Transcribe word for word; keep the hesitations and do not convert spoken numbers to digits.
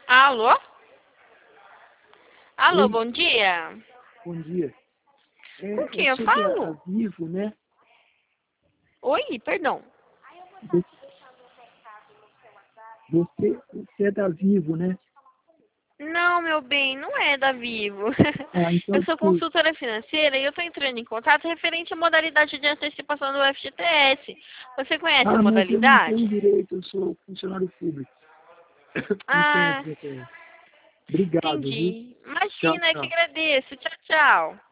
Alô? Alô, Oi, bom dia. bom dia. Com É, é quem eu sobre a, a falo? Vivo, né? Oi, perdão. Vo- Você, você é da Vivo, né? Não, meu bem, não é da Vivo. Ah, então Eu sou desculpe. consultora financeira e eu estou entrando em contato referente à modalidade de antecipação do F G T S. Você conhece a Ah, mas eu não tenho modalidade? direito, eu sou funcionário público. Não tenho Ah, F G T S. Obrigado, viu? entendi. Tchau, Imagina, eu que tchau. agradeço. Tchau, tchau.